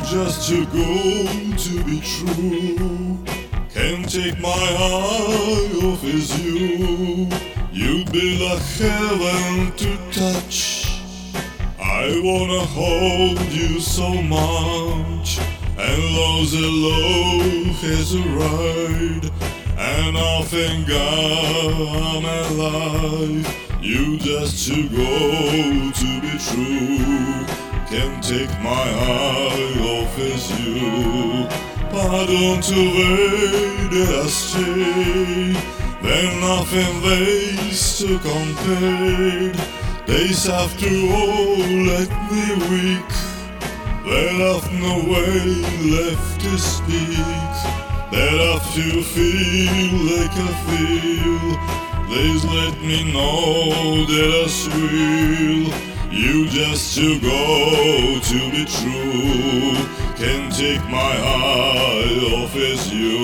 just too good to be true. Can't take my eye off is you. You'd be like heaven to touch. I wanna hold you so much, and lose a love is a ride. And I thank God I'm alive. You just too good to be true. Can't take my eye off is you. Pardon to wait that I stay. Then nothing lays to compare. Days after all let me weak. There have no way left to speak. That after you feel like I feel, please let me know that I real. You just too good to be true. Can't take my eye off as you.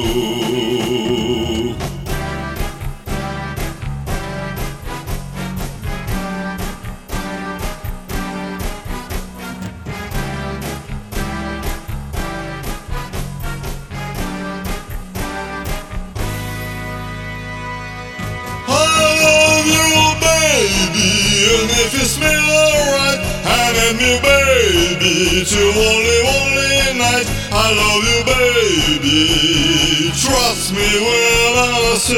And if you smell alright, hand in me, baby, till only night. I love you, baby. Trust me when I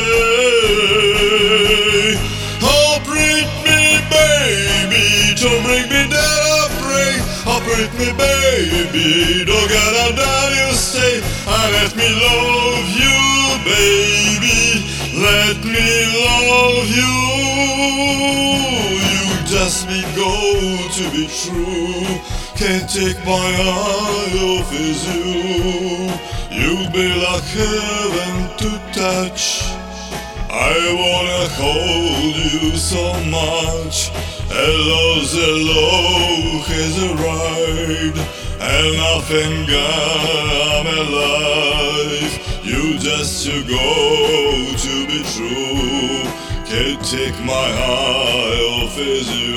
say, oh, treat me, baby, don't bring me down, I pray. Oh, treat me, baby, don't get down, you stay. And let me love you, baby. Let me love you. Just be gold to be true. Can't take my eye off is you. You'll be like heaven to touch. I wanna hold you so much. Hello is a ride. And I thank God I'm alive. You just too good to be true. Can't take my eye off as you.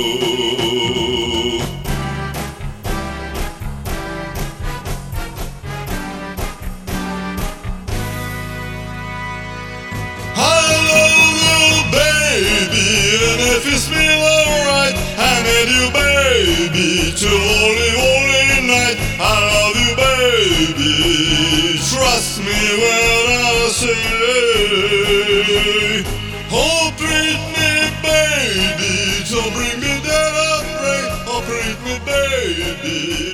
I love you, baby, and if you smell alright, I need you, baby, till only night. I love you, baby. Trust me when I say, oh, treat me, baby, don't bring me down, I pray. Oh, treat me, baby.